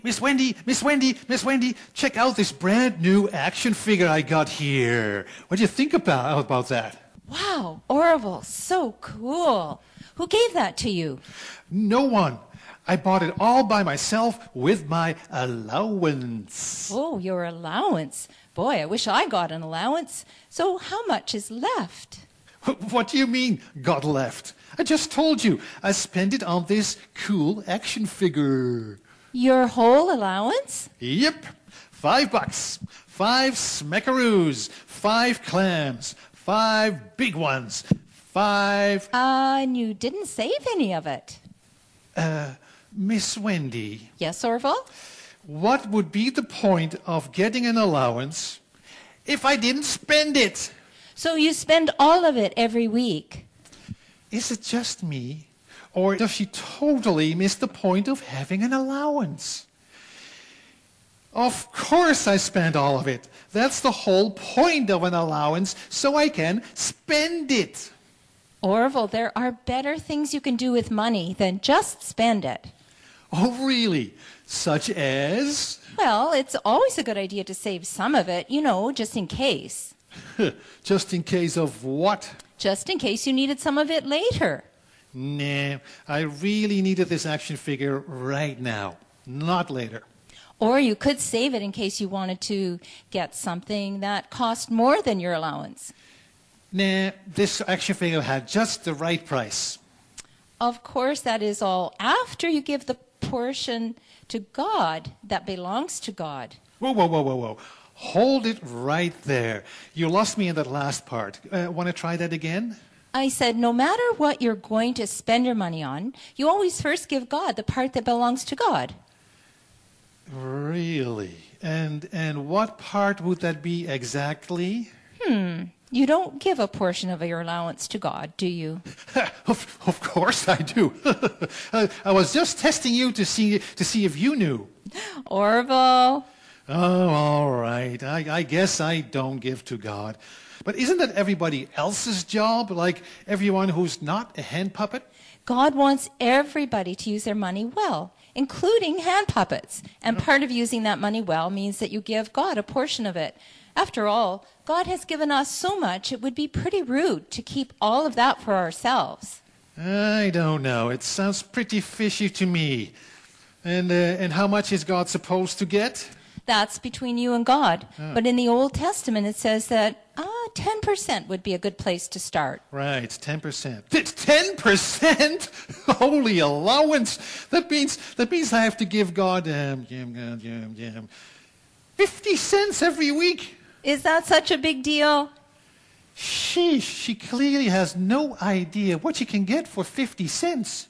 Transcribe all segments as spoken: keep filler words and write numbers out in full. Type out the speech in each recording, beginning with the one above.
Miss Wendy, Miss Wendy, Miss Wendy, check out this brand new action figure I got here. What do you think about, about that? Wow, Orville, so cool. Who gave that to you? No one. I bought it all by myself with my allowance. Oh, your allowance. Boy, I wish I got an allowance. So how much is left? What do you mean, got left? I just told you, I spent it on this cool action figure. Your whole allowance? Yep. Five bucks. Five smackaroos. Five clams. Five big ones. Five... Uh, and you didn't save any of it. Uh, Miss Wendy. Yes, Orville? What would be the point of getting an allowance if I didn't spend it? So you spend all of it every week. Is it just me? Or does she totally miss the point of having an allowance? Of course I spend all of it. That's the whole point of an allowance, so I can spend it. Orville, there are better things you can do with money than just spend it. Oh, really? Such as? Well, it's always a good idea to save some of it, you know, just in case. Just in case of what? Just in case you needed some of it later. Nah, I really needed this action figure right now, not later. Or you could save it in case you wanted to get something that cost more than your allowance. Nah, this action figure had just the right price. Of course, that is all after you give the portion to God that belongs to God. Whoa, whoa, whoa, whoa, whoa. Hold it right there. You lost me in that last part. Uh, Want to try that again? I said, no matter what you're going to spend your money on, you always first give God the part that belongs to God. Really? And and what part would that be exactly? Hmm. You don't give a portion of your allowance to God, do you? of, of course I do. I, I was just testing you to see to see if you knew. Orville. Oh, all right. I, I guess I don't give to God. But isn't that everybody else's job? Like everyone who's not a hand puppet? God wants everybody to use their money well, including hand puppets. And part of using that money well means that you give God a portion of it. After all, God has given us so much, it would be pretty rude to keep all of that for ourselves. I don't know. It sounds pretty fishy to me. And, uh, and how much is God supposed to get? That's between you and God. Oh. But in the Old Testament, it says that uh, ten percent would be a good place to start. Right, ten percent. ten percent? Holy allowance! That means that means I have to give God um, um, um, um, um, fifty cents every week. Is that such a big deal? Sheesh, she clearly has no idea what she can get for fifty cents.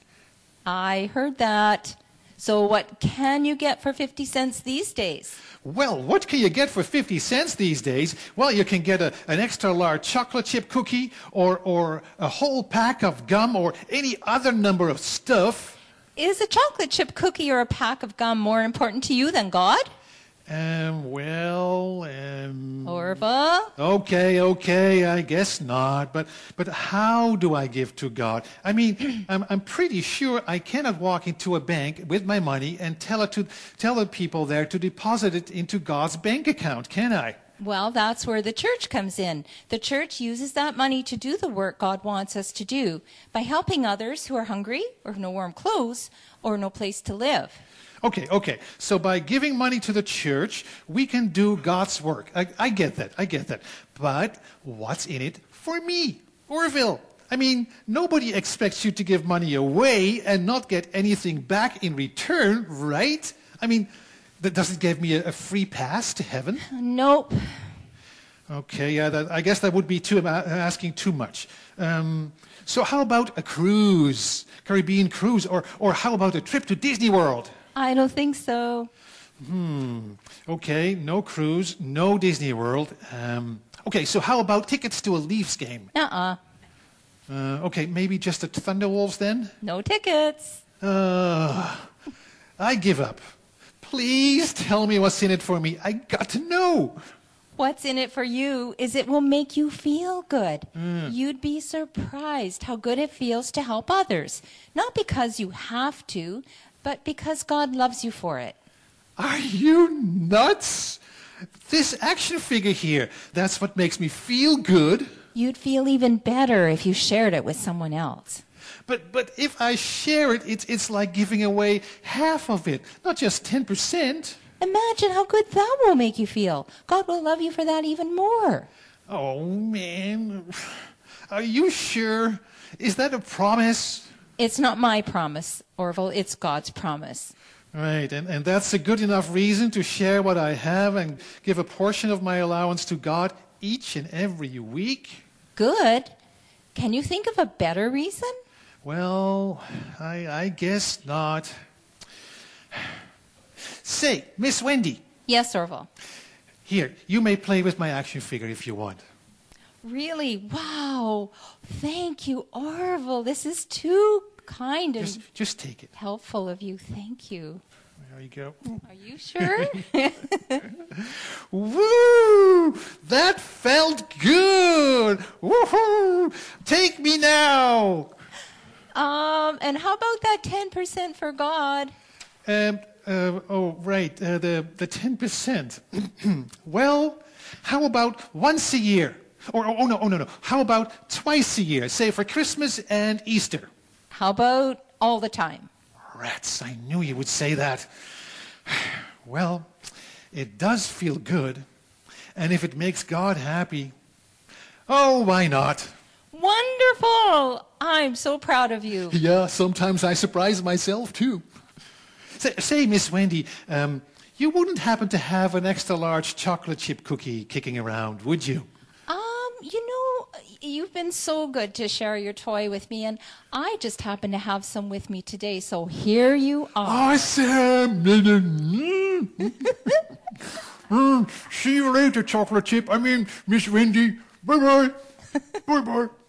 I heard that. So what can you get for fifty cents these days? Well, what can you get for fifty cents these days? Well, you can get a, an extra large chocolate chip cookie or, or a whole pack of gum or any other number of stuff. Is a chocolate chip cookie or a pack of gum more important to you than God? Um, well, um... Orville? Okay, okay, I guess not. But but how do I give to God? I mean, I'm I'm pretty sure I cannot walk into a bank with my money and tell it to tell the people there to deposit it into God's bank account, can I? Well, that's where the church comes in. The church uses that money to do the work God wants us to do by helping others who are hungry or have no warm clothes or no place to live. Okay, okay. So by giving money to the church, we can do God's work. I, I get that, I get that. But what's in it for me, Orville? I mean, nobody expects you to give money away and not get anything back in return, right? I mean, that doesn't give me a, a free pass to heaven. Nope. Okay, yeah, that, I guess that would be too, asking too much. Um, so how about a cruise, Caribbean cruise, or, or how about a trip to Disney World? I don't think so. Hmm. Okay, no cruise, no Disney World. Um, okay, so how about tickets to a Leafs game? Uh-uh. Uh, okay, maybe just the Thunderwolves then? No tickets. Uh, I give up. Please tell me what's in it for me. I got to know. What's in it for you is it will make you feel good. Mm. You'd be surprised how good it feels to help others. Not because you have to, but because God loves you for it. Are you nuts? This action figure here, that's what makes me feel good. You'd feel even better if you shared it with someone else. But but if I share it, it's, it's like giving away half of it, not just ten percent. Imagine how good that will make you feel. God will love you for that even more. Oh, man. Are you sure? Is that a promise? It's not my promise, Orville. It's God's promise. Right, and, and that's a good enough reason to share what I have and give a portion of my allowance to God each and every week? Good. Can you think of a better reason? Well, I, I guess not. Say, Miss Wendy. Yes, Orville. Here, you may play with my action figure if you want. Really? Wow. Thank you, Orville. This is too kind and Just, just take it. helpful of you. Thank you. There you go. Are you sure? Woo! That felt good! Woohoo! Take me now! um, and how about that ten percent for God? Um, uh, oh, right, uh, the, the ten percent. Well, how about once a year? Or, oh, no, oh, no, no. How about twice a year, say for Christmas and Easter? How about all the time? Rats, I knew you would say that. Well, it does feel good. And if it makes God happy, oh, why not? Wonderful! I'm so proud of you. Yeah, sometimes I surprise myself, too. Say, say Miss Wendy, um, you wouldn't happen to have an extra large chocolate chip cookie kicking around, would you? Um, you know, you've been so good to share your toy with me, and I just happen to have some with me today, so here you are. Awesome! Mm, see you later, chocolate chip. I mean, Miss Wendy. Bye-bye. Bye-bye.